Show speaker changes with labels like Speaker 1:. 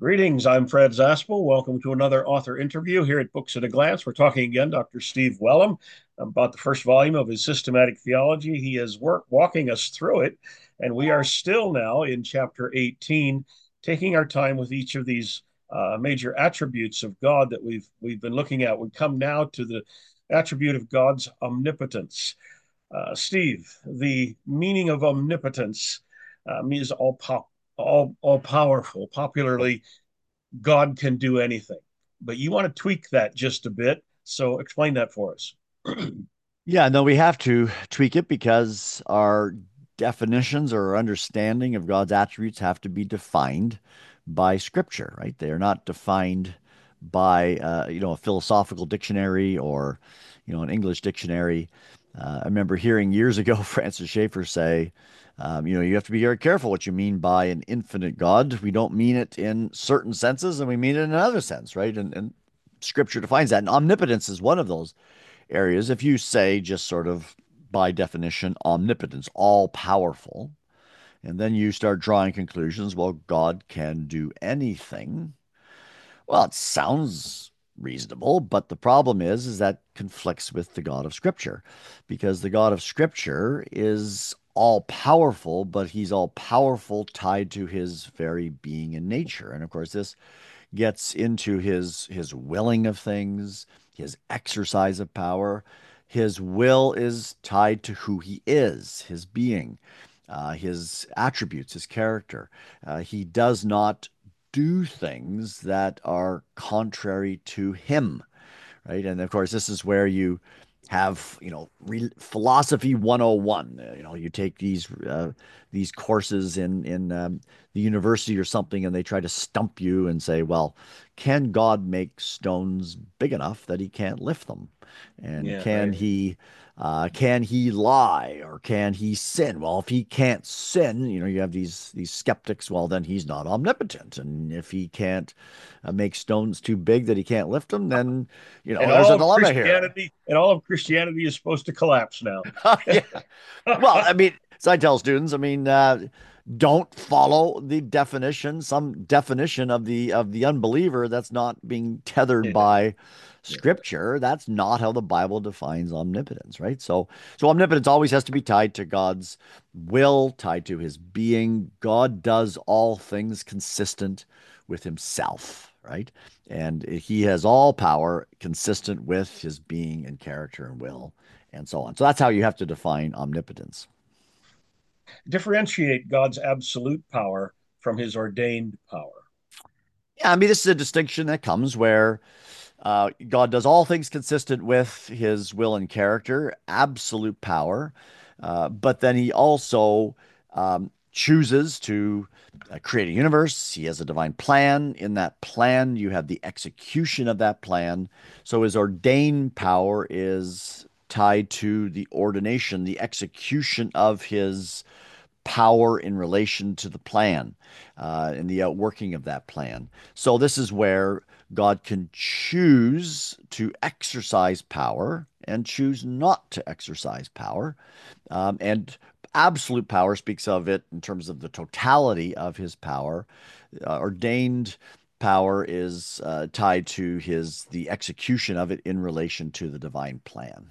Speaker 1: Greetings, I'm Fred Zaspel. Welcome to another author interview here at Books at a Glance. We're talking again, Dr. Steve Wellum, about the first volume of his systematic theology. He is walking us through it, and we are still now in chapter 18, taking our time with each of these major attributes of God that we've been looking at. We come now to the attribute of God's omnipotence. Steve, the meaning of omnipotence means all powerful. Popularly, God can do anything. But you want to tweak that just a bit. So explain that for us.
Speaker 2: Yeah, no, we have to tweak it because our definitions or our understanding of God's attributes have to be defined by Scripture, right? They are not defined by a philosophical dictionary or an English dictionary. I remember hearing years ago Francis Schaeffer say, you have to be very careful what you mean by an infinite God. We don't mean it in certain senses, and we mean it in another sense, right? And Scripture defines that, and omnipotence is one of those areas. If you say just sort of by definition, omnipotence, all powerful, and then you start drawing conclusions, well, God can do anything. Well, it sounds reasonable, but the problem is that conflicts with the God of Scripture, because the God of Scripture is all powerful, but he's all powerful tied to his very being and nature. And of course, this gets into his willing of things, his exercise of power. His will is tied to who he is, his being, his attributes, his character. He does not do things that are contrary to him, right? And of course, this is where you have, philosophy 101. You take these courses in the university or something, and they try to stump you and say, well, can God make stones big enough that he can't lift them? And
Speaker 1: Yeah, right.
Speaker 2: can he lie or can he sin? Well, if he can't sin, you have these skeptics. Well, then he's not omnipotent, and if he can't make stones too big that he can't lift them, then
Speaker 1: And
Speaker 2: there's a
Speaker 1: all of
Speaker 2: dilemma here.
Speaker 1: Christianity is supposed to collapse now.
Speaker 2: Yeah. Well, I mean, so I tell students, I mean, don't follow the definition, some definition of the unbeliever that's not being tethered
Speaker 1: Yeah,
Speaker 2: by
Speaker 1: yeah.
Speaker 2: Scripture. That's not how the Bible defines omnipotence, right? So omnipotence always has to be tied to God's will, tied to his being. God does all things consistent with himself, right? And he has all power consistent with his being and character and will and so on. So that's how you have to define omnipotence.
Speaker 1: Differentiate God's absolute power from his ordained power.
Speaker 2: Yeah, I mean, this is a distinction that comes where God does all things consistent with his will and character, absolute power, but then he also chooses to create a universe. He has a divine plan. In that plan, you have the execution of that plan. So his ordained power is tied to the ordination, the execution of his power in relation to the plan and the outworking of that plan. So this is where God can choose to exercise power and choose not to exercise power. And absolute power speaks of it in terms of the totality of his power. Ordained power is tied to the execution of it in relation to the divine plan.